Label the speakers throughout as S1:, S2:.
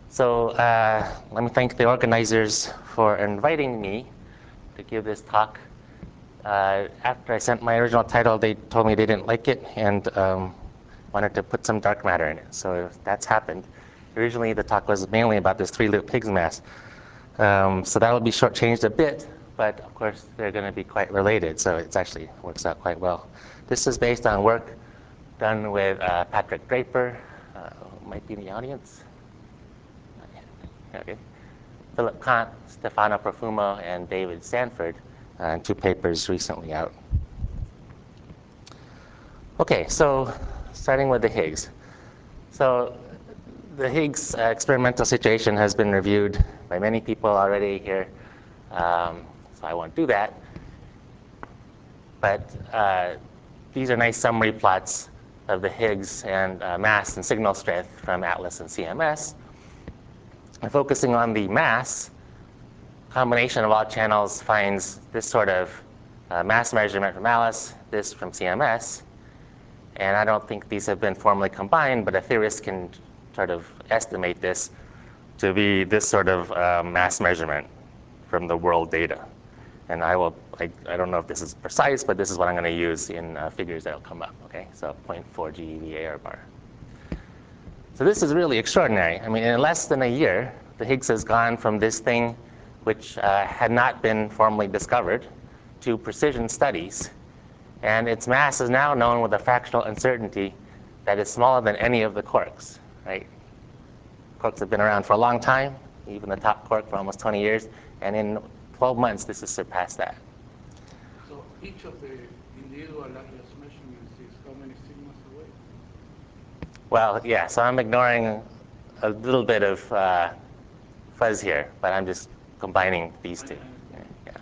S1: So let me thank the organizers for inviting me to give this talk. After I sent my original title, they told me they didn't like it and wanted to put some dark matter in it. So that's happened. Originally, the talk was mainly about this three-loop Higgs mass. So that will be shortchanged a bit, but of course, they're going to be quite related. So it actually works out quite well. This is based on work done with Patrick Draper, who might be in the audience. Okay. Philip Kant, Stefano Profumo, and David Sanford, in 2 papers recently out. Okay, so starting with the Higgs. So the Higgs experimental situation has been reviewed by many people already here, so I won't do that. But these are nice summary plots of the Higgs and mass and signal strength from ATLAS and CMS. And focusing on the mass, combination of all channels finds this sort of mass measurement from ALICE, this from CMS. And I don't think these have been formally combined, but a theorist can sort of estimate this to be this sort of mass measurement from the world data. And I don't know if this is precise, but this is what I'm going to use in figures that will come up. Okay, so 0.4 GeV error bar. So this is really extraordinary. I mean, in less than a year, the Higgs has gone from this thing which had not been formally discovered to precision studies. And its mass is now known with a fractional uncertainty that is smaller than any of the quarks. Right? Quarks have been around for a long time, even the top quark for almost 20 years. And in 12 months, this has surpassed that.
S2: So each of the individual ATLAS measurements is how many sigmas away?
S1: Well, yeah, so I'm ignoring a little bit of fuzz here, but I'm just combining these two. Yeah.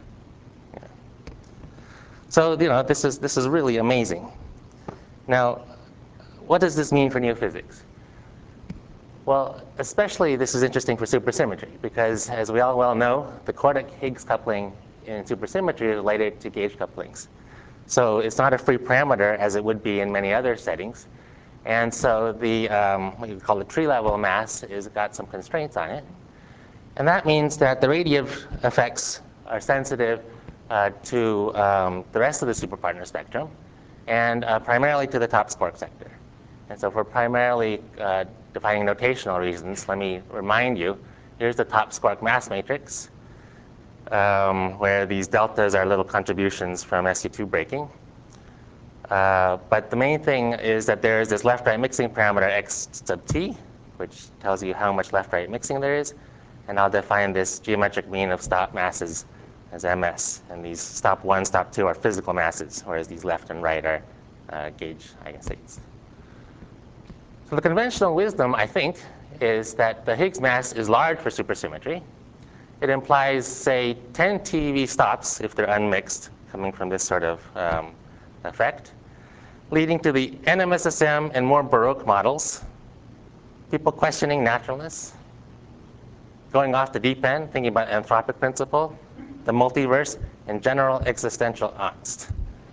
S1: So this is really amazing. Now, what does this mean for neophysics? Well, especially this is interesting for supersymmetry because, as we all well know, the Cordic-Higgs coupling in supersymmetry is related to gauge couplings. So it's not a free parameter as it would be in many other settings. And so the what you call the tree level mass is got some constraints on it. And that means that the radiative effects are sensitive to the rest of the superpartner spectrum and primarily to the top quark sector. And so for primarily defining notational reasons, let me remind you, here's the top quark mass matrix, where these deltas are little contributions from SU2 breaking. But the main thing is that there is this left-right mixing parameter x sub t, which tells you how much left-right mixing there is. And I'll define this geometric mean of stop masses as ms. And these stop 1, stop 2 are physical masses, whereas these left and right are gauge eigenstates. So the conventional wisdom, I think, is that the Higgs mass is large for supersymmetry. It implies, say, 10 TeV stops if they're unmixed, coming from this sort of effect, leading to the NMSSM and more Baroque models, people questioning naturalness, going off the deep end, thinking about anthropic principle, the multiverse, and general existential angst.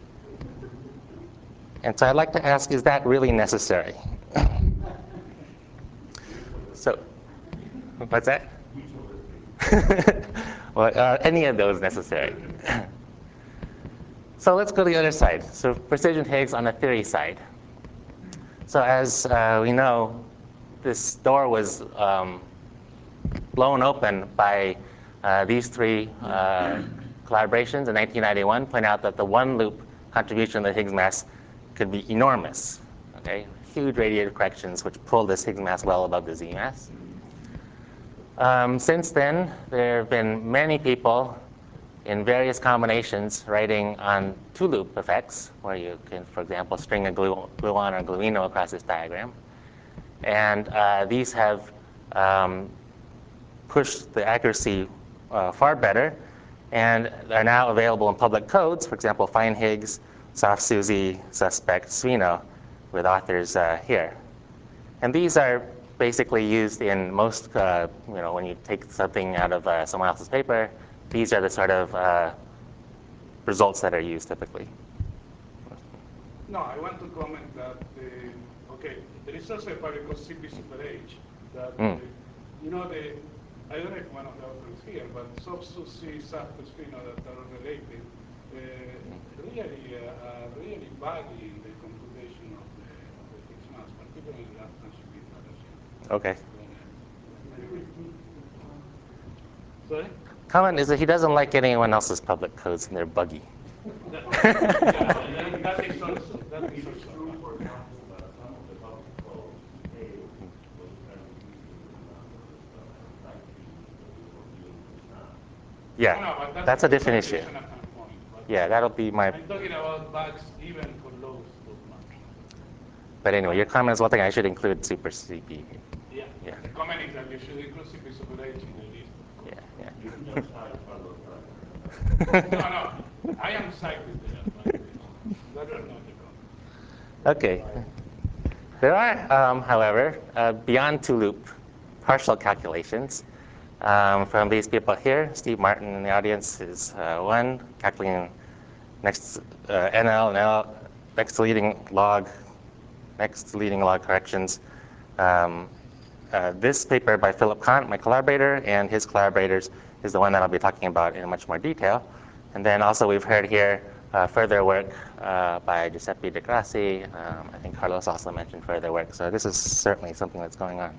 S1: And so I'd like to ask, is that really necessary? So, what's that? Well, are any of those necessary? So let's go to the other side. So precision Higgs on the theory side. So as we know, this door was blown open by these 3 collaborations in 1991, point out that the one-loop contribution of the Higgs mass could be enormous. Okay? Huge radiative corrections which pull this Higgs mass well above the Z mass. Since then, there have been many people in various combinations writing on 2-loop effects, where you can, for example, string a gluon or gluino across this diagram. And these have pushed the accuracy far better and are now available in public codes, for example, Fine Higgs, SoftSUSY, Suspect, Svino, with authors here. And these are basically used in most, when you take something out of someone else's paper, these are the sort of results that are used typically.
S2: No, I want to comment that, okay, there is also a particle CP super H that You know, I don't know if one of the authors here, but sub-SUSY, SAFTO-SPINO that are related, really buggy in the computation of the Higgs mass, particularly the last transmitted machine.
S1: Okay.
S2: Sorry?
S1: Comment is that he doesn't like anyone else's public codes and they're buggy.
S2: That is also.
S3: True, for example, that some of the public codes, A, was kind of used in like
S1: Yeah,
S2: No, but
S1: that's a different issue.
S2: condition at some point,
S1: Yeah, that'll be my.
S2: I'm talking about bugs even for low mass.
S1: But anyway, your comment is one thing I should include super CP.
S2: Yeah.
S1: Yeah.
S2: The comment is that you should include CP superH in the list.
S1: Yeah,
S3: You just had a fellow
S2: No, I am cited there, but that are not the comment.
S1: Okay. There are, however, beyond two-loop partial calculations from these people here. Steve Martin in the audience is one, calculating next NL and L, next to leading log corrections. This paper by Philip Kant, my collaborator, and his collaborators is the one that I'll be talking about in much more detail. And then also we've heard here further work by Giuseppe De Grassi. I think Carlos also mentioned further work. So this is certainly something that's going on.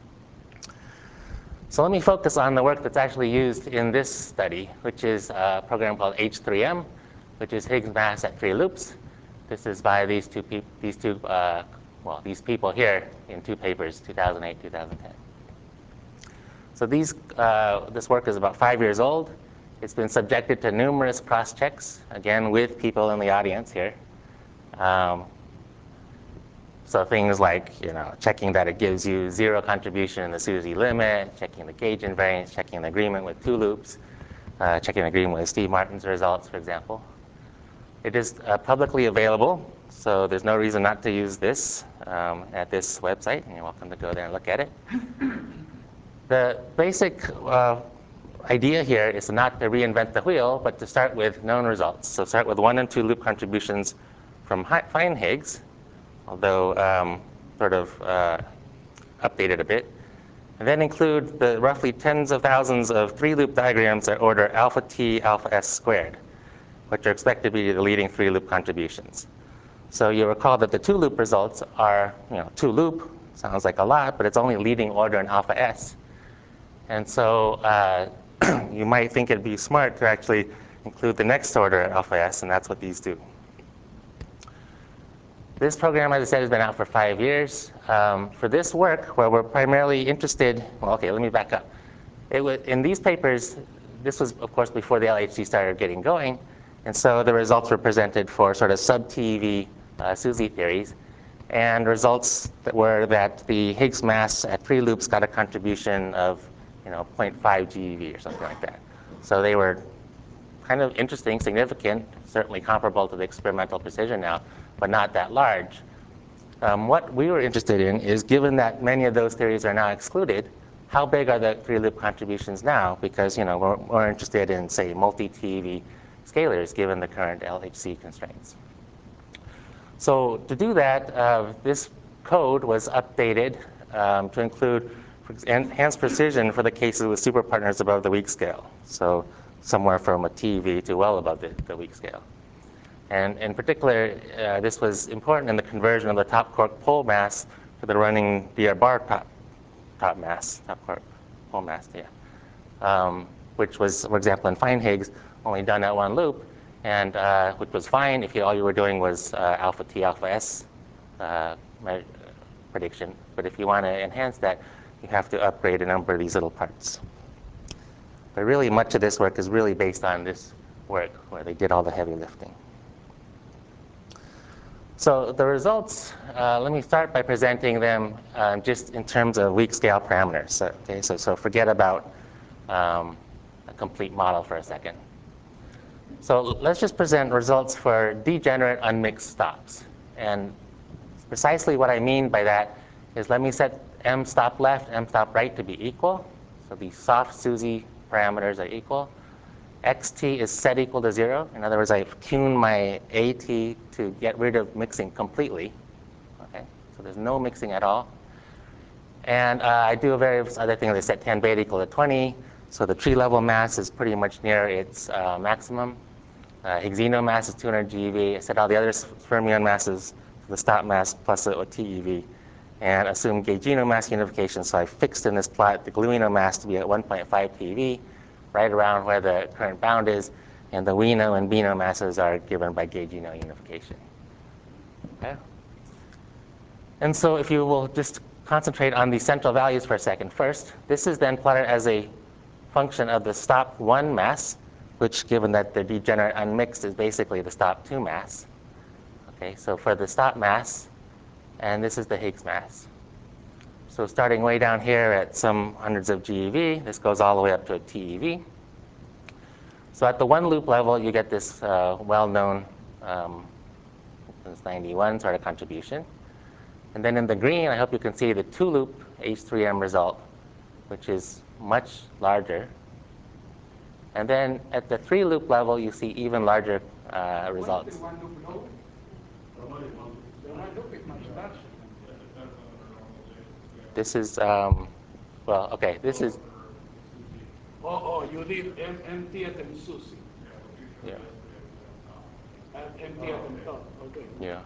S1: So let me focus on the work that's actually used in this study, which is a program called H3M, which is Higgs mass at 3 loops. This is by these people here in 2 papers, 2008, 2010. So this work is about 5 years old. It's been subjected to numerous cross-checks, again, with people in the audience here. So things like, checking that it gives you 0 contribution in the SUSY limit, checking the gauge invariance, checking the agreement with 2 loops, checking the agreement with Steve Martin's results, for example. It is publicly available, so there's no reason not to use this at this website, and you're welcome to go there and look at it. The basic idea here is not to reinvent the wheel, but to start with known results. So start with 1 and 2 loop contributions from fine Higgs, although sort of updated a bit. And then include the roughly tens of thousands of 3-loop diagrams at order alpha t alpha s squared, which are expected to be the leading 3-loop contributions. So you recall that the 2-loop results are, 2-loop, sounds like a lot, but it's only leading order in alpha s. And so you might think it'd be smart to actually include the next order at alpha s, and that's what these do. This program, as I said, has been out for 5 years. For this work, where we're primarily interested, let me back up. In these papers, this was, of course, before the LHC started getting going, and so the results were presented for sort of sub-TeV SUSY theories, and results that were that the Higgs mass at 3 loops got a contribution of 0.5 GeV or something like that. So they were kind of interesting, significant, certainly comparable to the experimental precision now, but not that large. What we were interested in is, given that many of those theories are now excluded, how big are the 3-loop contributions now? Because we're interested in, say, multi-TeV scalars, given the current LHC constraints. So to do that, this code was updated to include enhanced precision for the cases with superpartners above the weak scale. So somewhere from a TeV to well above the weak scale. And in particular, this was important in the conversion of the top quark pole mass to the running DR bar top quark pole mass, which was, for example, in fine Higgs, only done at 1 loop, and which was fine if all you were doing was alpha t alpha s prediction. But if you want to enhance that, you have to upgrade a number of these little parts. But really, much of this work is really based on this work where they did all the heavy lifting. So the results, let me start by presenting them just in terms of weak scale parameters. So forget about a complete model for a second. So let's just present results for degenerate unmixed stops. And precisely what I mean by that is, let me set m stop left, m stop right to be equal. So these soft SUSY parameters are equal. Xt is set equal to 0. In other words, I've tuned my AT to get rid of mixing completely. Okay, so there's no mixing at all. And I do various other things. I set tan beta equal to 20. So the tree level mass is pretty much near its maximum. Higgs mass is 200 GeV. I set all the other fermion masses for the stop mass plus a TeV. And assume gaugino mass unification. So I fixed in this plot the gluino mass to be at 1.5 TeV, right around where the current bound is. And the Wino and Bino masses are given by gaugino unification. Okay. And so if you will just concentrate on the central values for a second first, this is then plotted as a function of the stop 1 mass, which, given that they're degenerate unmixed, is basically the stop 2 mass. Okay, so for the stop mass, and this is the Higgs mass. So starting way down here at some hundreds of GeV, this goes all the way up to a TeV. So at the one loop level, you get this well-known since 91 sort of contribution. And then in the green, I hope you can see the two-loop H3M result, which is much larger. And then at the three-loop level, you see even larger results.
S2: The one loop low? The one loop is much larger.
S1: This is, well, okay, this is.
S2: Oh, you did MT at Susi.
S1: Yeah.
S2: MT at top, okay.
S1: Yeah.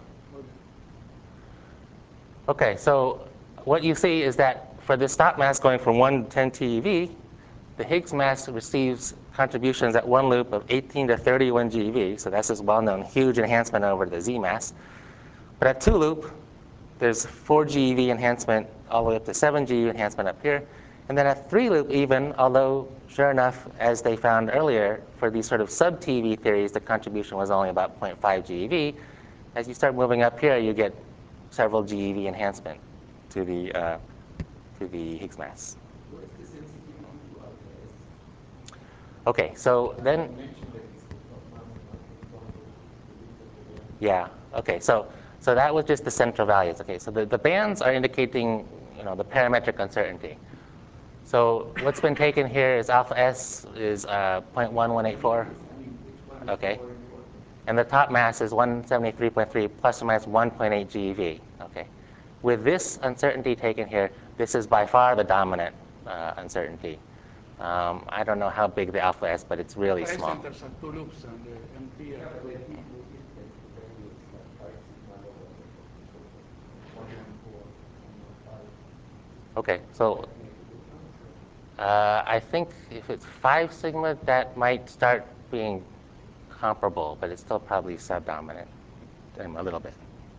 S1: Okay, so what you see is that for the stop mass going from 1 to 10 TeV, the Higgs mass receives contributions at one loop of 18 to 31 GeV, so that's this well-known huge enhancement over the Z mass. But at two loop, there's 4 GeV enhancement all the way up to 7 GeV enhancement up here. And then at three loop even, although sure enough, as they found earlier, for these sort of sub-TeV theories, the contribution was only about 0.5 GeV. As you start moving up here, you get several GeV enhancement to the Higgs mass.
S4: What is the sensitivity to alpha S?
S1: Okay, so then,
S4: You mentioned that it's the top mass and
S1: yeah, okay, so that was just the central values. Okay, so the bands are indicating, the parametric uncertainty. So what's been taken here is alpha S is 0.1184. Okay. And the top mass is 173.3 plus or minus 1.8 GeV. Okay. With this uncertainty taken here, this is by far the dominant uncertainty. I don't know how big the alpha is, but it's really
S2: Alpha S
S1: small.
S2: enters at two loops and the MT at two loops.
S1: Okay, so I think if it's 5 sigma, that might start being comparable, but it's still probably subdominant a little bit.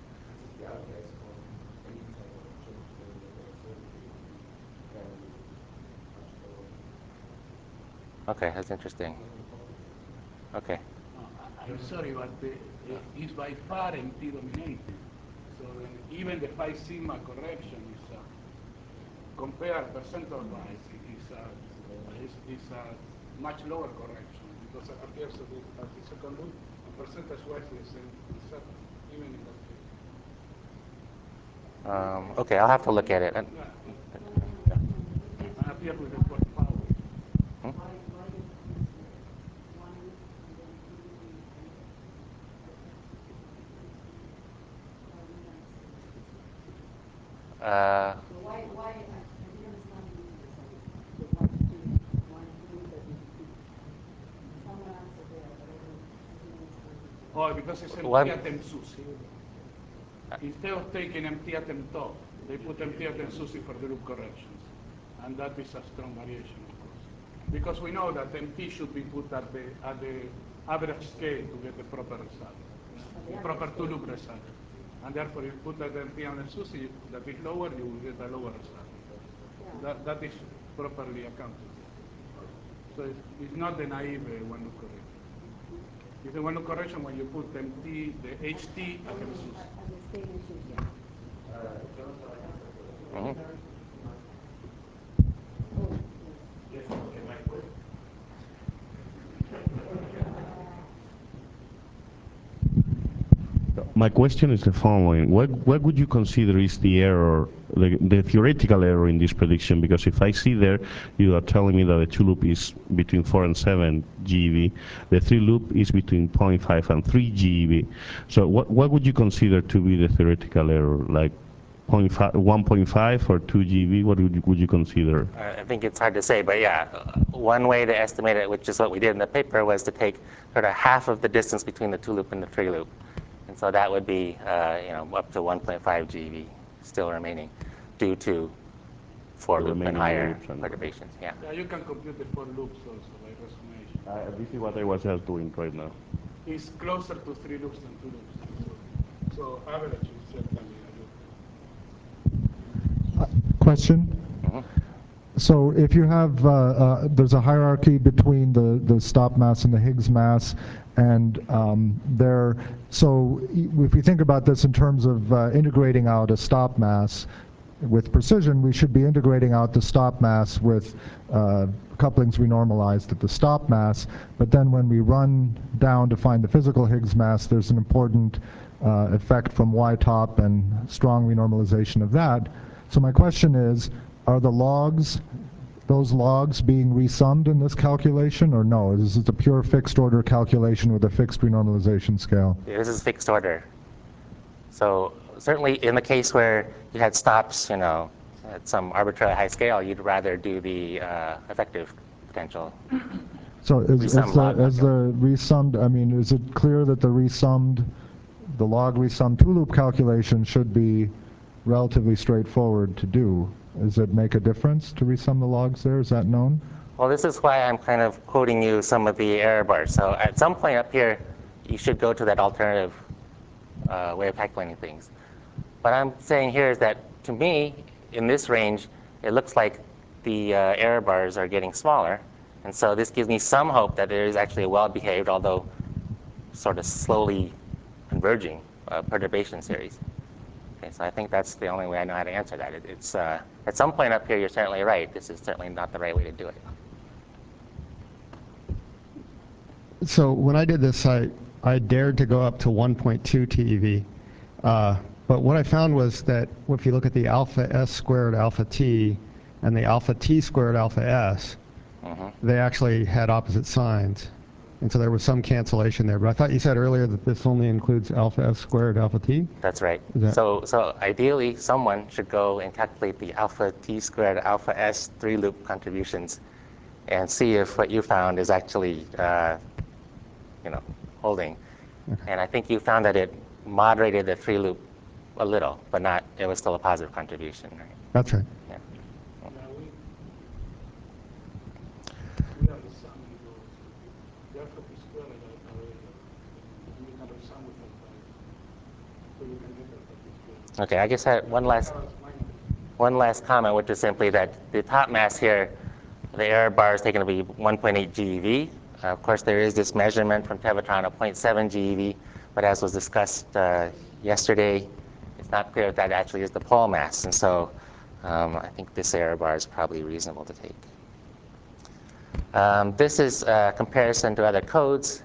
S1: Okay, that's interesting. Okay.
S2: I'm sorry, but it's by far MT dominated. So even the 5 sigma correction is, compared percentile-wise, is a much lower correction because it appears at the second loop, and percentage-wise is 7, even in that case.
S1: Okay, I'll have to look at it.
S2: And appears with the power.
S1: Uh,
S5: Why, I didn't understand the one, two that you did. Someone answered there, but I didn't understand.
S2: Oh, because it's
S1: What?
S2: MT at Susi. Instead of taking MT at top, they put MT at Susi for the loop corrections. And that is a strong variation, of course. Because we know that MT should be put at the average scale to get the proper result, the proper two-loop result. And therefore, if you put that MT on the SUSI that is lower, you will get a lower result. That is properly accounted for. So it's not the naive one-loop correction. It's the one-loop correction when you put MT, the HT at the SUSI.
S5: As a state issue, yeah.
S1: mhm.
S5: Oh,
S3: Yes, okay, my question.
S6: My question is the following. What would you consider is the error, the theoretical error in this prediction? Because if I see there, you are telling me that the two-loop is between 4 and 7 GeV. The three-loop is between 0.5 and 3 GeV. So what would you consider to be the theoretical error? Like 1.5 or 2 GeV? What would you consider?
S1: I think it's hard to say, but yeah, one way to estimate it, which is what we did in the paper, was to take sort of half of the distance between the 2-loop and the 3-loop. And so that would be up to 1.5 GeV still remaining due to 4-loop and higher perturbations. Yeah.
S2: Yeah, you can compute the 4 loops also by resonation.
S6: This is what I was just doing right now.
S2: It's closer to 3 loops than 2 loops. So average is certainly a loop.
S7: Question?
S1: Mm-hmm.
S7: So if you have, there's a hierarchy between the stop mass and the Higgs mass, and so if we think about this in terms of integrating out a stop mass with precision, we should be integrating out the stop mass with couplings we normalized at the stop mass, but then when we run down to find the physical Higgs mass, there's an important effect from y-top and strong renormalization of that. So my question is, are the logs, those logs being resummed in this calculation, or no? Is this a pure fixed order calculation with a fixed renormalization scale?
S1: Yeah, this is fixed order. So certainly in the case where you had stops, at some arbitrarily high scale, you'd rather do the effective potential.
S7: So is the resummed, I mean, is it clear that the log resummed 2-loop calculation should be relatively straightforward to do? Does it make a difference to resum the logs there? Is that known?
S1: Well, this is why I'm kind of quoting you some of the error bars. So at some point up here, you should go to that alternative way of calculating things. What I'm saying here is that, to me, in this range, it looks like the error bars are getting smaller. And so this gives me some hope that there is actually a well-behaved, although sort of slowly converging perturbation series. Okay, so I think that's the only way I know how to answer that. It's at some point up here, you're certainly right. This is certainly not the right way to do it.
S8: So when I did this, I dared to go up to 1.2 TeV. But what I found was that if you look at the alpha S squared alpha T and the alpha T squared alpha S, they actually had opposite signs. And so there was some cancellation there. But I thought you said earlier that this only includes alpha S squared alpha T?
S1: That's right. So ideally, someone should go and calculate the alpha T squared alpha S 3-loop contributions and see if what you found is actually holding.
S8: Okay.
S1: And I think you found that it moderated the 3-loop a little, but not, it was still a positive contribution, right?
S8: That's right.
S1: Yeah.
S2: Yeah, we are resumming those. The alpha T squared and you can resum with alpha S. So you can get alpha T squared.
S1: Okay, I guess I had one last comment, which is simply that the top mass here, the error bar is taken to be 1.8 GeV. Of course, there is this measurement from Tevatron of 0.7 GeV, but as was discussed yesterday, it's not clear if that actually is the pole mass. And so I think this error bar is probably reasonable to take. This is a comparison to other codes.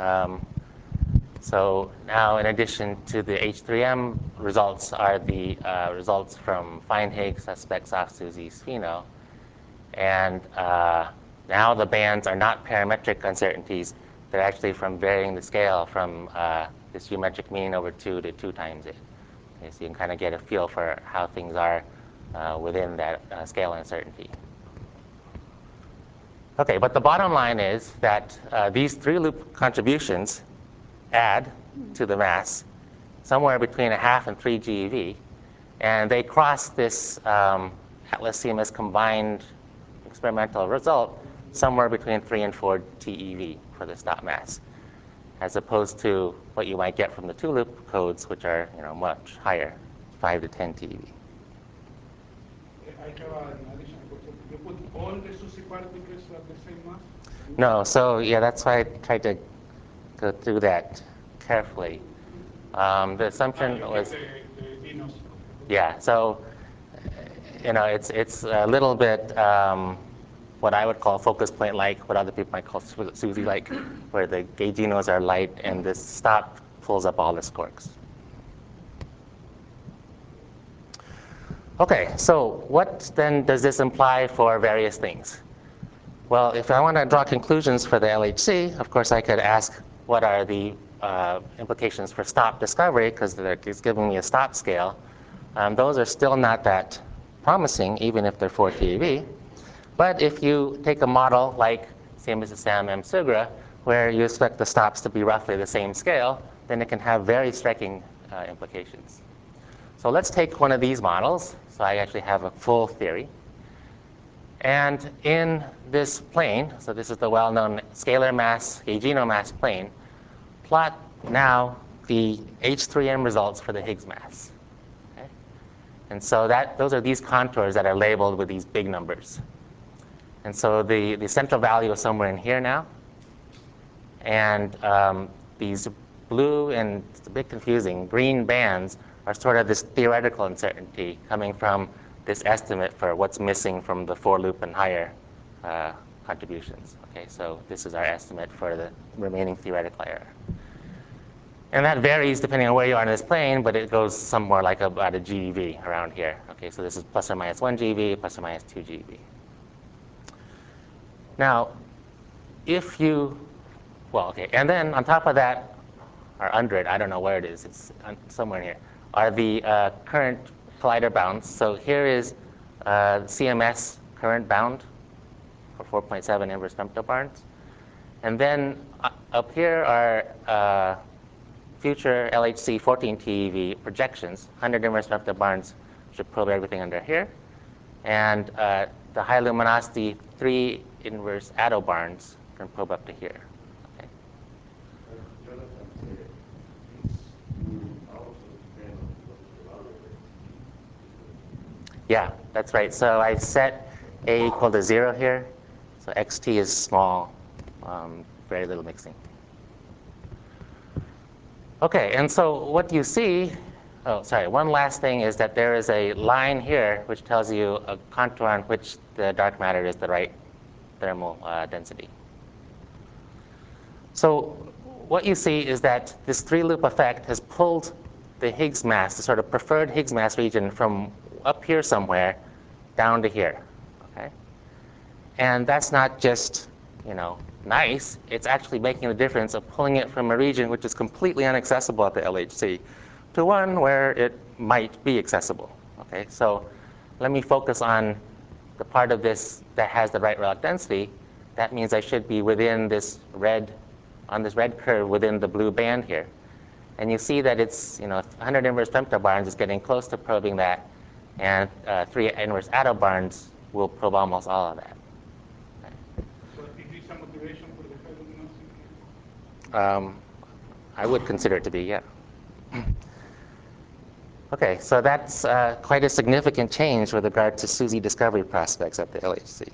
S1: So now, in addition to the H3M results, are the results from Fine-Higgs, Suspect, Soft-SUSY, Spheno. And now the bands are not parametric uncertainties. They're actually from varying the scale from this geometric mean over 2 to 2 times it. Okay, so you can kind of get a feel for how things are within that scale uncertainty. Okay, but the bottom line is that these 3-loop contributions add to the mass somewhere between 0.5 and 3 GeV, and they cross this Atlas CMS combined experimental result somewhere between 3 and 4 TeV for the stop mass, as opposed to what you might get from the 2-loop codes, which are much higher, 5 to 10 TeV.
S2: I have an additional question. You put all the SUSY particles at the same mass?
S1: No, so yeah, that's why I tried to go through that carefully. The assumption was, yeah. So it's a little bit what I would call focus point like, what other people might call SUSY like, where the gauginos are light and this stop pulls up all the squarks. Okay, so what then does this imply for various things? Well, if I want to draw conclusions for the LHC, of course I could ask what are the implications for stop discovery, because it's giving me a stop scale. Those are still not that promising, even if they're 4 TeV. But if you take a model like SAM M-SUGRA, where you expect the stops to be roughly the same scale, then it can have very striking implications. So let's take one of these models. So I actually have a full theory. And in this plane, so this is the well-known scalar mass, Gaugino mass plane, plot now the H3M results for the Higgs mass. Okay? And so those are these contours that are labeled with these big numbers. And so the central value is somewhere in here now. And these blue and, it's a bit confusing, green bands are sort of this theoretical uncertainty coming from this estimate for what's missing from the for loop and higher contributions. Okay, so this is our estimate for the remaining theoretical error. And that varies depending on where you are in this plane, but it goes somewhere like about a GeV around here. Okay, so this is plus or minus 1 GeV, plus or minus 2 GeV. Now, if you, well, okay, and then on top of that, or under it, I don't know where it is, it's somewhere in here, are the current collider bounds. So here is CMS current bound for 4.7 inverse femtobarns. And then up here are future LHC 14 TeV projections. 100 inverse femtobarns should probe everything under here. And the high luminosity 3 inverse attobarns can probe up to here. Okay.
S3: Jonathan said this will also depend on what the value is.
S1: Yeah, that's right. So I set A equal to 0 here. So xt is small, very little mixing. Okay, and so what you see, oh, sorry, one last thing is that there is a line here which tells you a contour on which the dark matter is the right thermal density. So what you see is that this 3-loop effect has pulled the Higgs mass, the sort of preferred Higgs mass region, from up here somewhere down to here. Okay? And that's not just, nice. It's actually making the difference of pulling it from a region which is completely inaccessible at the LHC to one where it might be accessible. Okay? So let me focus on the part of this that has the right relic density. That means I should be within this red, on this red curve within the blue band here. And you see that it's, 100 inverse femtobarns is getting close to probing that, and 3 inverse attobarns will probe almost all of that.
S2: So is this a motivation for the high luminosity?
S1: I would consider it to be, yeah. Okay, so that's quite a significant change with regard to SUSY discovery prospects at the LHC.
S5: So,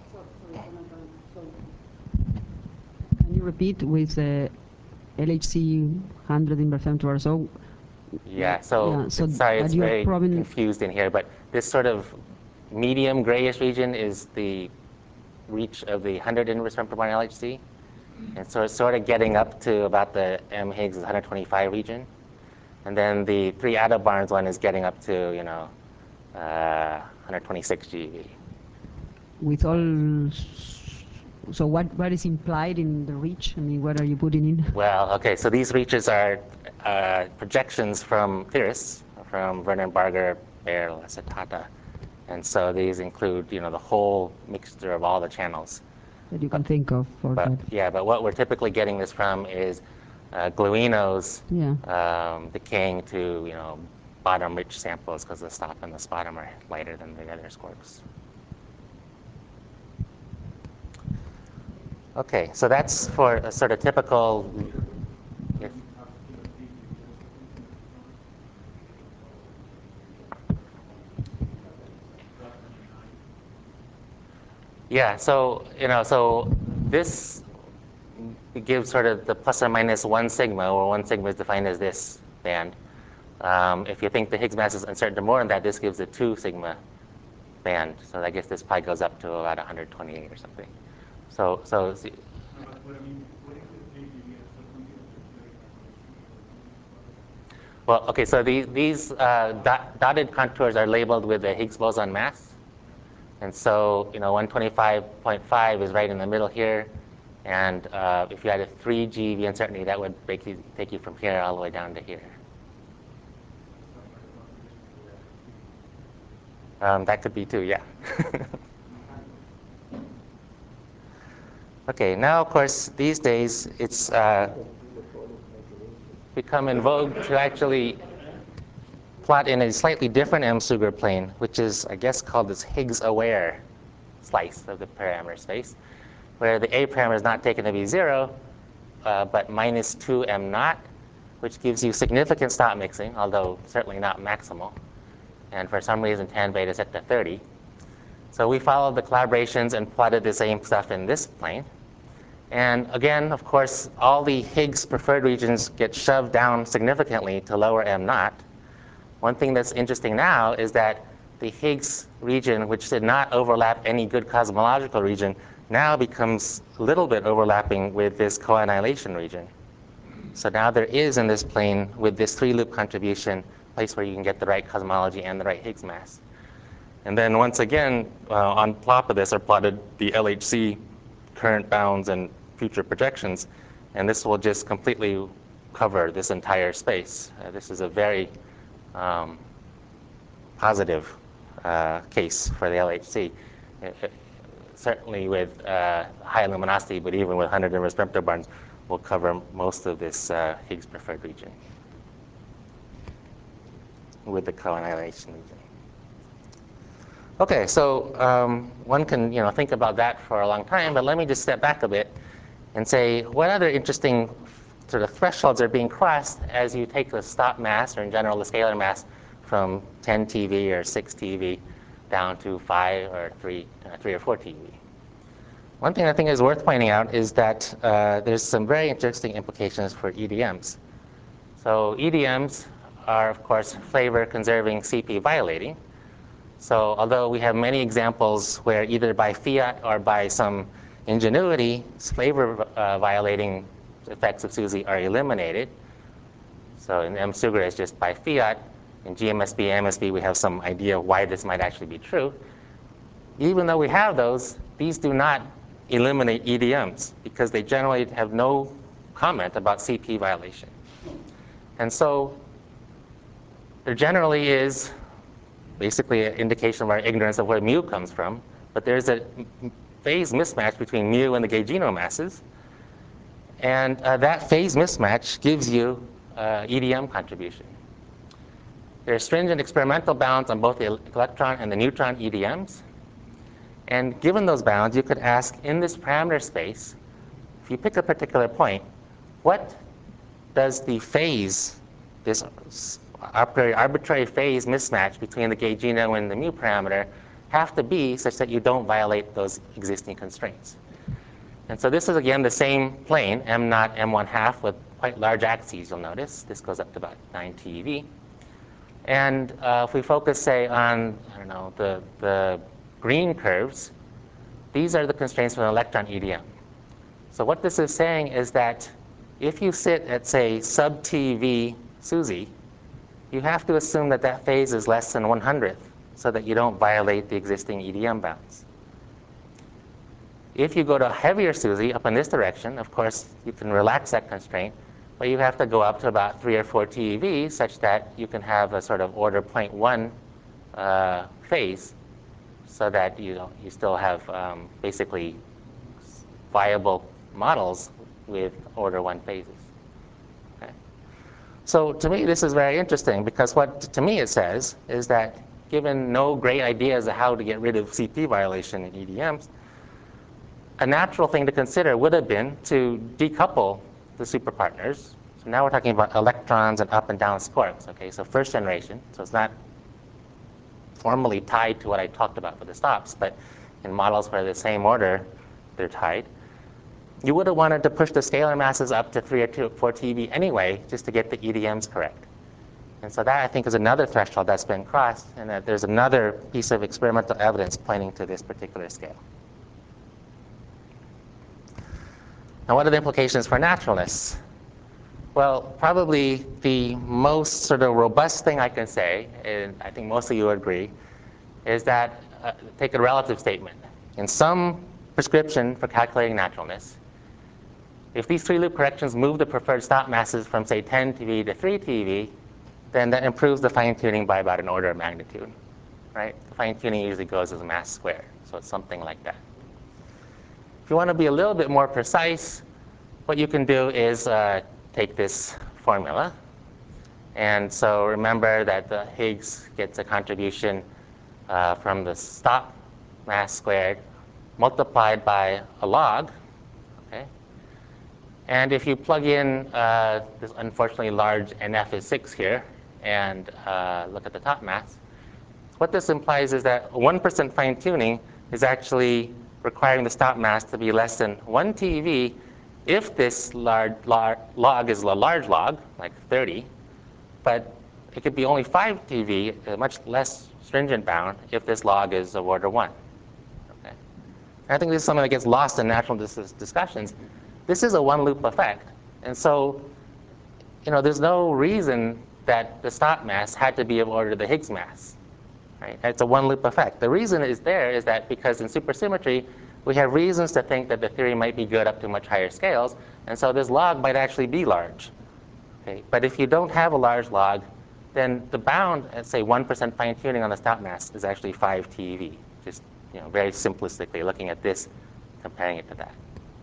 S5: can you repeat with the LHC 100 inverse femtobar? So
S1: Yeah, so,
S5: so
S1: sorry, it's
S5: you are
S1: very
S5: probing
S1: confused in here, but this sort of medium grayish region is the reach of the 100 inverse femtobarn LHC. And so it's sort of getting up to about the M Higgs 125 region. And then the 3 attobarns one is getting up to, 126 GeV.
S5: with all. So what is implied in the reach? I mean, what are you putting in?
S1: Well, okay, so these reaches are projections from theorists, from Vernon Barger, Baer, Lasatata. And so these include, the whole mixture of all the channels.
S5: That you can think of for that.
S1: Yeah, but what we're typically getting this from is gluinos
S5: Yeah.
S1: decaying to, bottom-rich samples because the stop and the spottom are lighter than the other squarks. Okay, so that's for a sort of typical. Yes. Yeah, so so this gives sort of the plus or minus 1 sigma, where 1 sigma is defined as this band. If you think the Higgs mass is uncertain to more than that, this gives a 2 sigma band. So I guess this pi goes up to about 128 or something. So well, okay, so these dotted contours are labeled with the Higgs boson mass. And so, 125.5 is right in the middle here. And if you had a 3 GeV uncertainty, that would take you from here all the way down to here. That could be too, yeah. Okay, now of course, these days it's become in vogue to actually plot in a slightly different M-Sugar plane, which is, I guess, called this Higgs-aware slice of the parameter space, where the A parameter is not taken to be 0, but minus 2 m naught, which gives you significant stop mixing, although certainly not maximal. And for some reason, tan beta is set to 30. So we followed the collaborations and plotted the same stuff in this plane. And again, of course, all the Higgs preferred regions get shoved down significantly to lower m naught. One thing that's interesting now is that the Higgs region, which did not overlap any good cosmological region, now becomes a little bit overlapping with this co-annihilation region. So now there is in this plane, with this 3-loop contribution, a place where you can get the right cosmology and the right Higgs mass. And then once again, on top of this are plotted the LHC current bounds and future projections. And this will just completely cover this entire space. This is a very positive case for the LHC. Certainly with high luminosity, but even with 100 inverse femtobarns, will cover most of this Higgs preferred region with the co-annihilation region. Okay, so one can think about that for a long time, but let me just step back a bit and say what other interesting sort of thresholds are being crossed as you take the stop mass, or in general the scalar mass, from 10 TeV or 6 TeV down to 5 or 3 or 4 TeV. One thing I think is worth pointing out is that there's some very interesting implications for EDMs. So EDMs are, of course, flavor conserving, CP violating. So although we have many examples where either by fiat or by some ingenuity, flavor violating effects of SUSY are eliminated. So in M-Sugar, it's just by fiat. In GMSB, MSB, we have some idea why this might actually be true. Even though we have those, these do not eliminate EDMs because they generally have no comment about CP violation. And so there generally is basically an indication of our ignorance of where mu comes from, but there's a phase mismatch between mu and the gauge genome masses. And that phase mismatch gives you EDM contribution. There are stringent experimental bounds on both the electron and the neutron EDMs. And given those bounds, you could ask, in this parameter space, if you pick a particular point, what does the phase, this arbitrary phase mismatch between the gauge genome and the mu parameter, have to be such that you don't violate those existing constraints? And so this is, again, the same plane, m naught, m1 half, with quite large axes, you'll notice. This goes up to about 9 TeV. And if we focus, say, on, I don't know, the green curves, these are the constraints for an electron EDM. So what this is saying is that if you sit at, say, sub-TeV SUSY, you have to assume that that phase is less than 100th so that you don't violate the existing EDM bounds. If you go to heavier SUSY up in this direction, of course, you can relax that constraint, but you have to go up to about 3 or 4 TeV such that you can have a sort of order 0.1 phase so that you still have basically viable models with order 1 phases. Okay? So to me, this is very interesting because what to me it says is that given no great ideas of how to get rid of CP violation in EDMs, a natural thing to consider would have been to decouple the superpartners. So now we're talking about electrons and up and down quarks. Okay, so first generation. So it's not formally tied to what I talked about for the stops, but in models where the same order, they're tied. You would have wanted to push the scalar masses up to 3 or 4 TeV anyway, just to get the EDMs correct. And so that, I think, is another threshold that's been crossed, and that there's another piece of experimental evidence pointing to this particular scale. Now, what are the implications for naturalness? Well, probably the most sort of robust thing I can say, and I think most of you would agree, is that take a relative statement. In some prescription for calculating naturalness, if these 3-loop corrections move the preferred stop masses from, say, 10 TeV to 3 TeV, then that improves the fine-tuning by about an order of magnitude. right? The fine tuning usually goes as mass squared. So it's something like that. If you want to be a little bit more precise, what you can do is take this formula. And so remember that the Higgs gets a contribution from the stop mass squared multiplied by a log. Okay? And if you plug in this unfortunately large NF is 6 here and look at the top mass, what this implies is that 1% fine tuning is actually requiring the stop mass to be less than 1 TeV if this log is a large log, like 30, but it could be only 5 TeV, a much less stringent bound, if this log is of order 1. Okay? I think this is something that gets lost in natural discussions. This is a one-loop effect, and so there's no reason that the stop mass had to be of order the Higgs mass. Right? It's a one-loop effect. The reason is that because in supersymmetry, we have reasons to think that the theory might be good up to much higher scales, and so this log might actually be large. Okay? But if you don't have a large log, then the bound at, say, 1% fine-tuning on the stop mass is actually 5 TeV, just very simplistically looking at this, comparing it to that.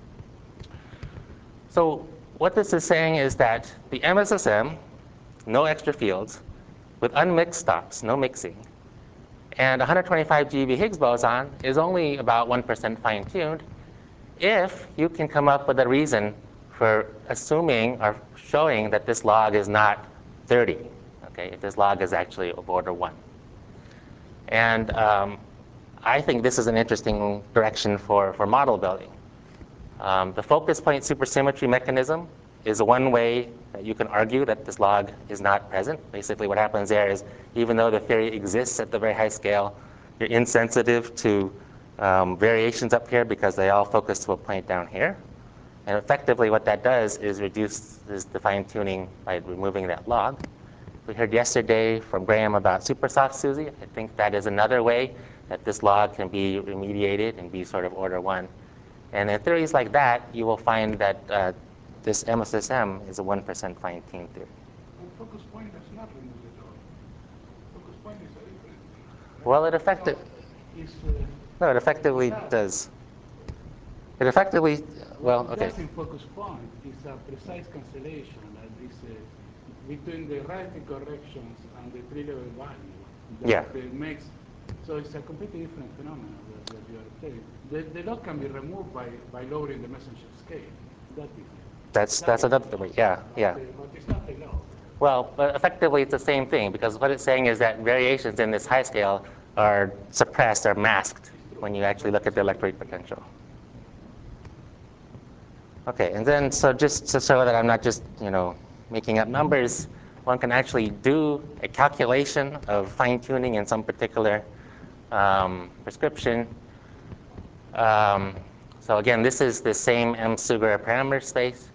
S1: So what this is saying is that the MSSM, no extra fields, with unmixed stops, no mixing, and 125 GeV Higgs boson is only about 1% fine-tuned if you can come up with a reason for assuming or showing that this log is not 30, okay, if this log is actually of order 1. And I think this is an interesting direction for model building. The focus point supersymmetry mechanism is one way that you can argue that this log is not present. Basically what happens there is even though the theory exists at the very high scale, you're insensitive to variations up here because they all focus to a point down here. And effectively what that does is reduces the fine-tuning by removing that log. We heard yesterday from Graham about supersoft SUSY. I think that is another way that this log can be remediated and be sort of order 1. And in theories like that, you will find that this MSSM is a 1% fine-tuned theory.
S2: And focus point does not remove the log. Focus point is a different thing. Right?
S1: Well, it effectively does. It effectively, well, okay.
S2: Just in focus point is a precise cancellation that is between the radical corrections and the tree-level value. That makes, so it's a completely different phenomenon that you are saying. The log can be removed by lowering the messenger scale. That is it.
S1: That's another way, yeah.
S2: But it's not the log.
S1: Well, but effectively it's the same thing because what it's saying is that variations in this high scale are suppressed or masked when you actually look at the electroweak potential. Okay, and then so just to show that I'm not just making up numbers, one can actually do a calculation of fine-tuning in some particular prescription. So again, this is the same M-Sugra parameter space.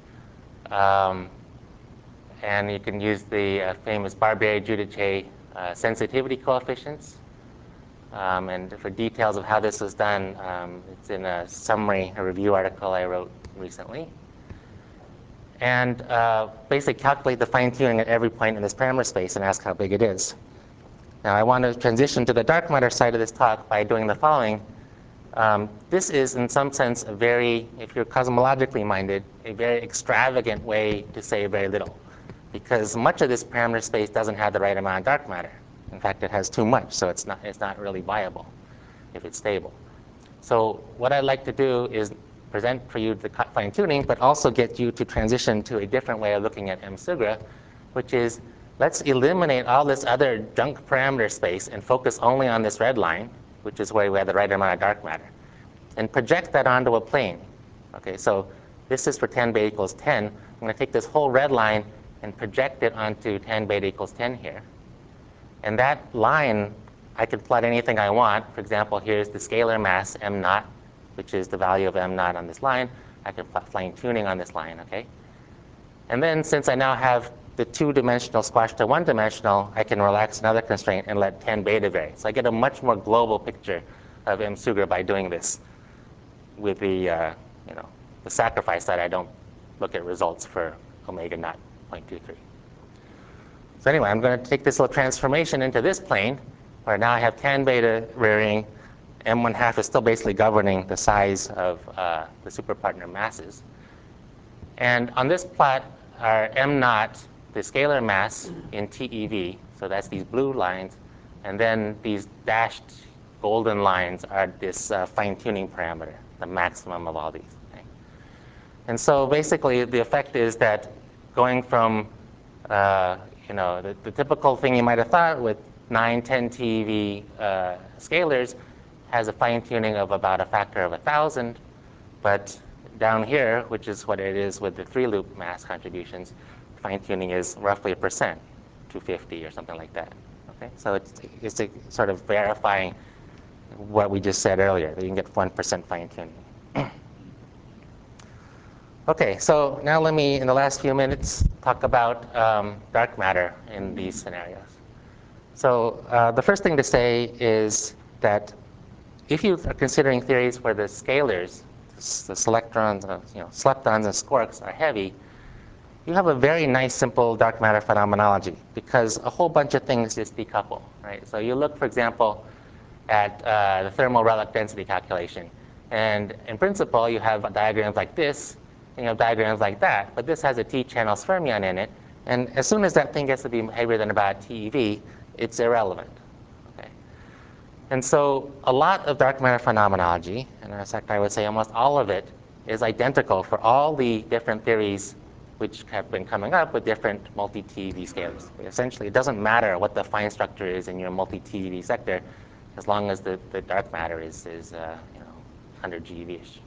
S1: And you can use the famous Barbieri-Giudice sensitivity coefficients. And for details of how this was done, it's in a review article I wrote recently. And basically calculate the fine-tuning at every point in this parameter space and ask how big it is. Now I want to transition to the dark matter side of this talk by doing the following. This is, in some sense, a very, if you're cosmologically minded, a very extravagant way to say very little. Because much of this parameter space doesn't have the right amount of dark matter. In fact, it has too much, so it's not really viable if it's stable. So what I'd like to do is present for you the fine-tuning, but also get you to transition to a different way of looking at M-Sugra, which is let's eliminate all this other junk parameter space and focus only on this red line, which is where we have the right amount of dark matter, and project that onto a plane. Okay, so this is for 10 beta equals 10. I'm going to take this whole red line and project it onto 10 beta equals 10 here. And that line, I can plot anything I want. For example, here's the scalar mass m naught, which is the value of m naught on this line. I can plot fine-tuning on this line, okay? And then since I now have the two-dimensional squashed to one-dimensional, I can relax another constraint and let 10 beta vary. So I get a much more global picture of M-Sugra by doing this with the sacrifice that I don't look at results for omega naught 0.23. So anyway, I'm going to take this little transformation into this plane where now I have tan beta rearing. M1/2 is still basically governing the size of the superpartner masses. And on this plot are M0, the scalar mass in TeV, so that's these blue lines, and then these dashed golden lines are this fine-tuning parameter, the maximum of all these. Okay? And so basically the effect is that going from the typical thing you might have thought with 9, 10 TeV scalars has a fine-tuning of about a factor of 1,000, but down here, which is what it is with the 3-loop mass contributions, fine-tuning is roughly 1%, 250 or something like that. Okay, so it's a sort of verifying what we just said earlier, that you can get 1% fine-tuning. Okay, so now let me, in the last few minutes, talk about dark matter in these scenarios. So the first thing to say is that if you are considering theories where the scalars, the selectrons, leptons and squarks are heavy, you have a very nice, simple dark matter phenomenology because a whole bunch of things just decouple, right? So you look, for example, at the thermal relic density calculation. And in principle, you have diagrams like this, and you have diagrams like that. But this has a T-channel fermion in it. And as soon as that thing gets to be heavier than about TeV, it's irrelevant. Okay? And so a lot of dark matter phenomenology, and in fact I would say almost all of it, is identical for all the different theories which have been coming up with different multi-TeV scalars. Essentially, it doesn't matter what the fine structure is in your multi-TeV sector, as long as the dark matter is 100 GeV-ish.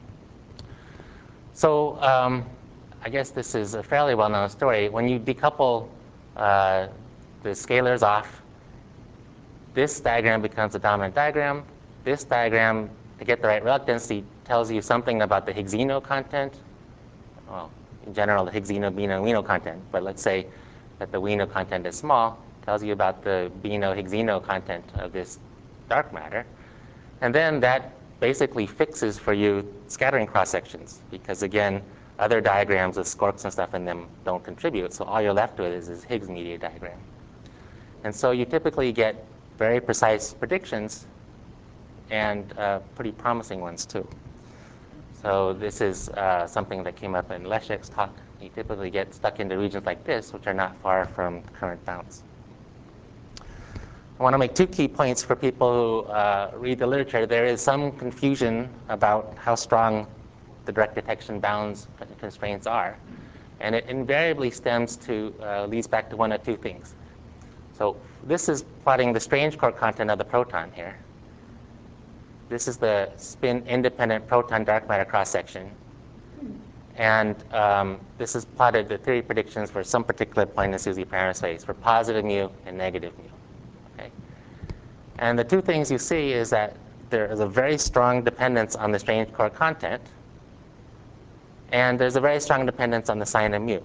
S1: So I guess this is a fairly well-known story. When you decouple the scalars off, this diagram becomes a dominant diagram. This diagram, to get the right relic density, tells you something about the Higgsino content. Well, in general, the Higgsino, Beano, Wino content. But let's say that the Wino content is small, tells you about the Beano, Higgsino content of this dark matter. And then that basically fixes for you scattering cross-sections because, again, other diagrams with squarks and stuff in them don't contribute. So all you're left with is this Higgs media diagram. And so you typically get very precise predictions and pretty promising ones, too. So this is something that came up in Leszek's talk. You typically get stuck into regions like this, which are not far from current bounds. I want to make two key points for people who read the literature. There is some confusion about how strong the direct detection bounds constraints are. And it invariably leads back to one of two things. So this is plotting the strange core content of the proton here. This is the spin-independent proton dark matter cross-section. And this is plotted the theory predictions for some particular point in SUSY parameter space for positive mu and negative mu. Okay? And the two things you see is that there is a very strong dependence on the strange core content, and there's a very strong dependence on the sign of mu.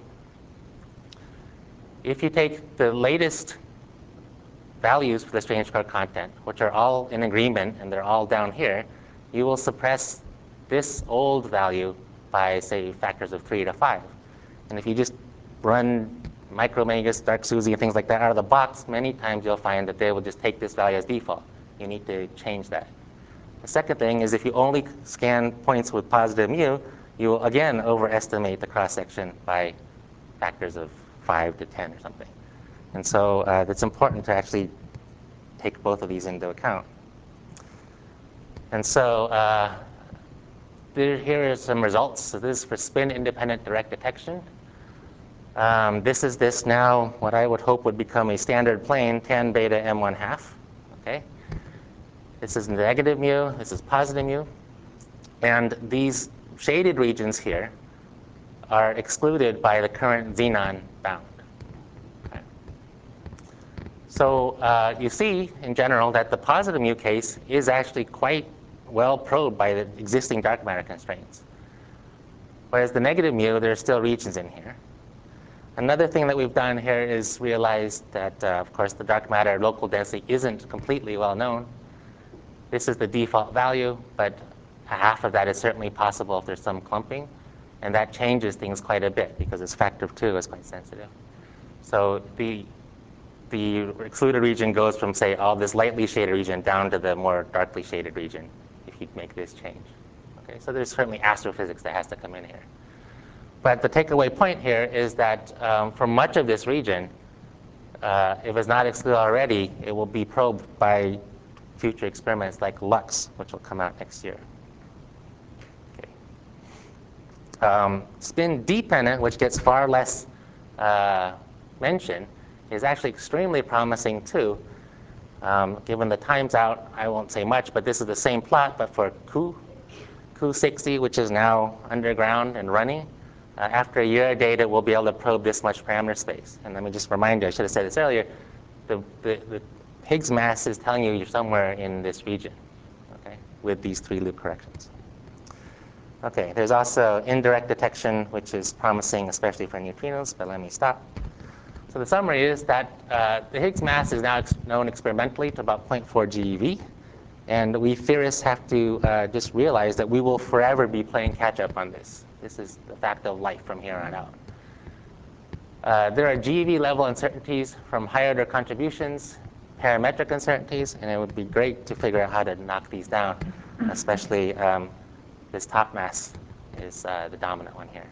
S1: If you take the latest values for the strange core content, which are all in agreement and they're all down here, you will suppress this old value by, say, factors of 3 to 5. And if you just run Micromagus, Dark SUSY, and things like that out of the box, many times you'll find that they will just take this value as default. You need to change that. The second thing is if you only scan points with positive mu, you will again overestimate the cross-section by factors of 5 to 10 or something. And so it's important to actually take both of these into account. And so here are some results. So this is for spin-independent direct detection. This is now what I would hope would become a standard plane, tan beta M1/2. Okay? This is negative mu. This is positive mu. And these shaded regions here are excluded by the current xenon bound. Okay. So you see, in general, that the positive mu case is actually quite well probed by the existing dark matter constraints. Whereas the negative mu, there are still regions in here. Another thing that we've done here is realize that, of course, the dark matter local density isn't completely well known. This is the default value, but half of that is certainly possible if there's some clumping. And that changes things quite a bit because this factor of 2 is quite sensitive. So the the excluded region goes from, say, all this lightly shaded region down to the more darkly shaded region if you make this change. Okay, so there's certainly astrophysics that has to come in here. But the takeaway point here is that for much of this region, if it's not excluded already, it will be probed by future experiments like LUX, which will come out next year. Okay. Spin dependent, which gets far less mention, is actually extremely promising too. Given the times out, I won't say much, but this is the same plot, but for Ku60, which is now underground and running. After a year of data, we'll be able to probe this much parameter space. And let me just remind you, I should have said this earlier, the Higgs mass is telling you you're somewhere in this region, okay, with these 3 loop corrections. Okay, there's also indirect detection, which is promising, especially for neutrinos, but let me stop. So the summary is that the Higgs mass is now known experimentally to about 0.4 GeV. And we theorists have to just realize that we will forever be playing catch up on this. This is the fact of life from here on out. There are GeV level uncertainties from higher order contributions, parametric uncertainties, and it would be great to figure out how to knock these down, especially this top mass is the dominant one here.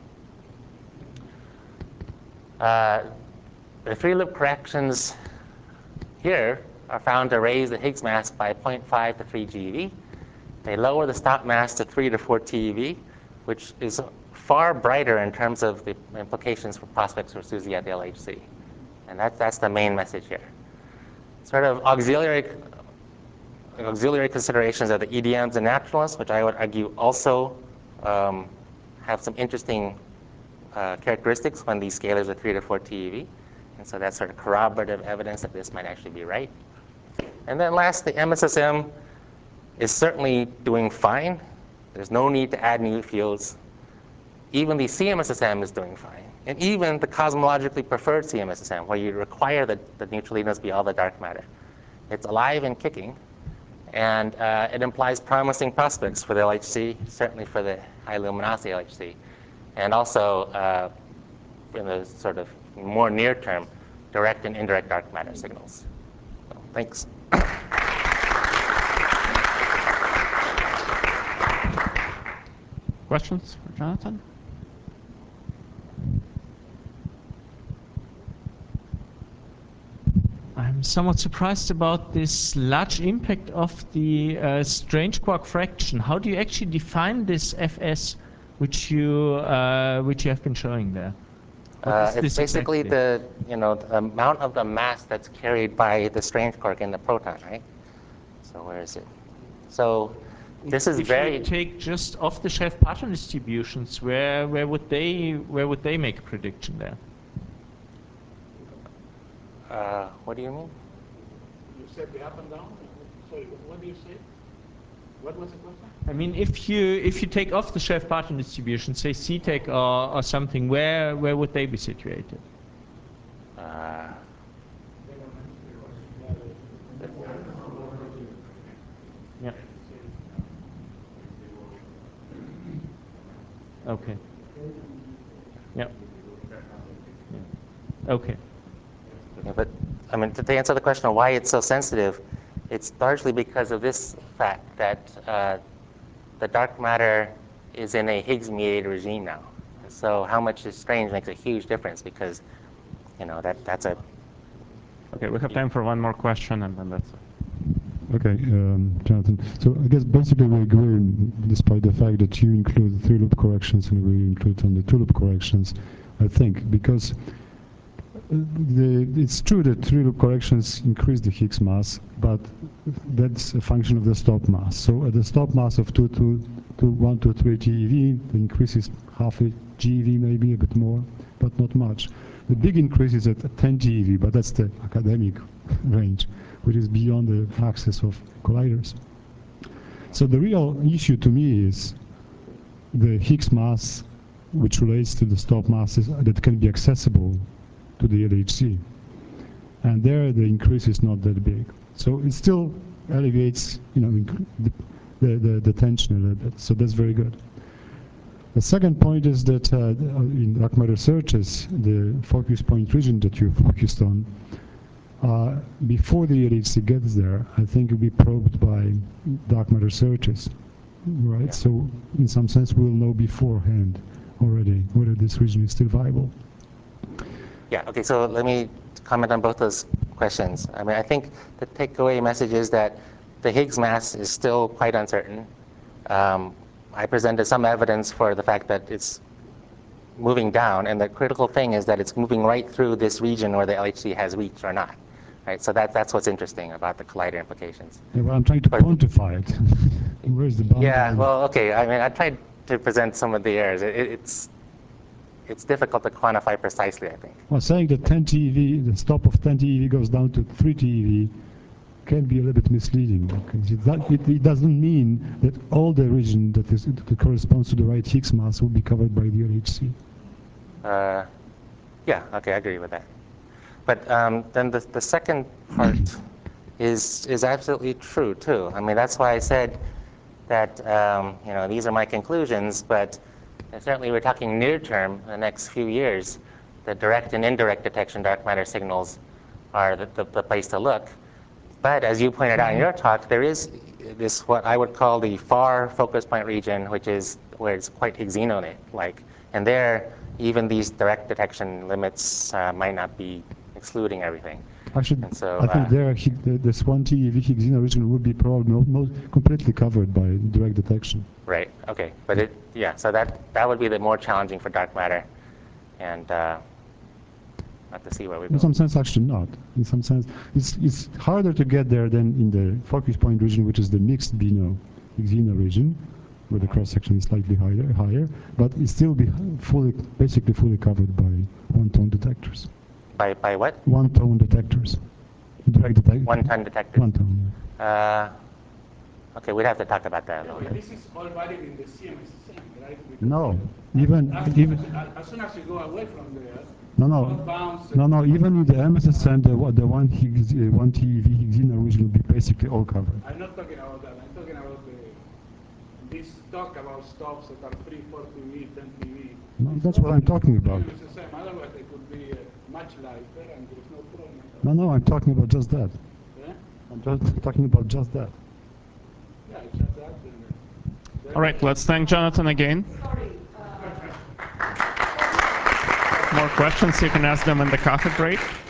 S1: The 3 loop corrections here are found to raise the Higgs mass by 0.5 to 3 GeV. They lower the stop mass to 3 to 4 TeV, which is far brighter in terms of the implications for prospects for SUSY at the LHC. And that's the main message here. Sort of auxiliary considerations are the EDMs and naturalists, which I would argue also have some interesting characteristics when these scalars are 3 to 4 TeV. And so that's sort of corroborative evidence that this might actually be right. And then last, the MSSM is certainly doing fine. There's no need to add new fields. Even the CMSSM is doing fine. And even the cosmologically preferred CMSSM, where you require that the neutralinos be all the dark matter. It's alive and kicking. And it implies promising prospects for the LHC, certainly for the high luminosity LHC. And also, in the sort of more near term, direct and indirect dark matter signals. So, thanks.
S9: Questions for Jonathan? I'm somewhat surprised about this large impact of the strange quark fraction. How do you actually define this Fs, which you have been showing there?
S1: It's basically the the amount of the mass that's carried by the strange quark in the proton, right? So where is it? So this is
S9: if you take just off-the-shelf pattern distributions, where would they make a prediction there?
S1: What do you mean?
S2: You said the up and down? Sorry, what do you say? What was the question?
S9: I mean, if you take off-the-shelf pattern distribution, say CTEC or something, where would they be situated? Yeah. Okay. Yeah. Okay.
S1: Yeah, but I mean, to answer the question of why it's so sensitive, it's largely because of this fact that the dark matter is in a Higgs-mediated regime now. So how much is strange makes a huge difference because, that's a...
S9: Okay, we have time for one more question and then that's it.
S10: Okay, Jonathan. So I guess basically we agree, despite the fact that you include 3-loop corrections and we include only 2-loop corrections, I think, because it's true that 3-loop corrections increase the Higgs mass, but that's a function of the stop mass. So at the stop mass of 1 to 3 GeV, the increase is half a GeV, maybe a bit more, but not much. The big increase is at 10 GeV, but that's the academic range, which is beyond the access of colliders. So the real issue to me is the Higgs mass, which relates to the stop masses that can be accessible to the LHC. And there the increase is not that big. So it still alleviates the tension a little bit. So that's very good. The second point is that in dark matter searches, the focus point region that you focused on before the LHC gets there, I think it'll be probed by dark matter searches, right? So in some sense, we'll know beforehand already whether this region is still viable.
S1: Yeah, okay, so let me comment on both those questions. I mean, I think the takeaway message is that the Higgs mass is still quite uncertain. I presented some evidence for the fact that it's moving down, and the critical thing is that it's moving right through this region where the LHC has reached or not. Right? So that's what's interesting about the collider implications.
S10: Yeah, well, I'm trying to quantify it. Where's the boundary?
S1: Yeah, well, okay. I mean, I tried to present some of the errors. It's difficult to quantify precisely, I think.
S10: Well, saying that 10 TeV, the stop of 10 TeV goes down to 3 TeV can be a little bit misleading, because it doesn't mean that all the region that corresponds to the right Higgs mass will be covered by the LHC.
S1: Yeah, okay, I agree with that. But then the second part is absolutely true too. I mean, that's why I said that you know, these are my conclusions, but certainly we're talking near term, the next few years, the direct and indirect detection dark matter signals are the place to look. But as you pointed out in your talk, there is this, what I would call the far focus point region, which is where it's quite Higgsino-like. And there, even these direct detection limits might not be excluding everything.
S10: Actually,
S1: so,
S10: I think there, this 1 TeV Higgsino region would be probably most completely covered by direct detection.
S1: Right, okay. But yeah, so that would be the more challenging for dark matter. And have to see where we go.
S10: In some sense, actually not. In some sense, it's harder to get there than in the focus point region, which is the mixed Higgsino region, where the cross section is slightly higher, but it's still basically fully covered by one-tone detectors.
S1: By what?
S10: One-tone detectors. Direct detectors.
S1: One-ton detectors.
S10: One-tone.
S1: Yeah. Okay, we'd have to talk about that a little bit.
S2: This is all valid in the CMS, right? Because
S10: No,
S2: as soon as you go away from there,
S10: no, even in the MSSM, the 1 TeV Higgsino region will be basically all covered.
S2: I'm not talking about that. I'm talking about this talk about stops that are 3, 4 TeV, 10 TeV.
S10: No, that's what I'm talking about.
S2: Otherwise, it could be much lighter, and there's no problem.
S10: No, I'm talking about just that.
S2: Yeah?
S10: I'm just talking about just that.
S2: Yeah, it's just that.
S9: All right, let's thank Jonathan again.
S5: Sorry.
S9: More questions, you can ask them in the coffee break.